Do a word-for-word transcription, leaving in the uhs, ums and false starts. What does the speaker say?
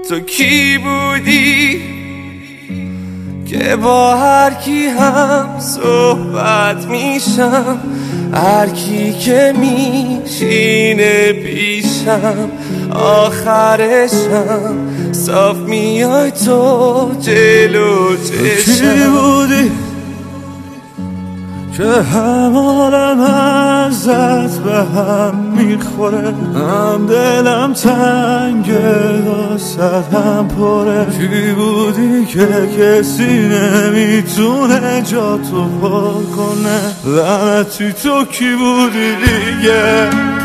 تو کی بودی که با هر کی هم صحبت میشم، هر کی که میشینه پیشم آخرشم صاف میای تو جلو چشم. کی بودی که هم عالم ازت به هم میخوره، هم دلم تنگه واسه هم پره. کی بودی که کسی نمیتونه جا تو پر کنه، لعنتی تو کی بودی دیگه؟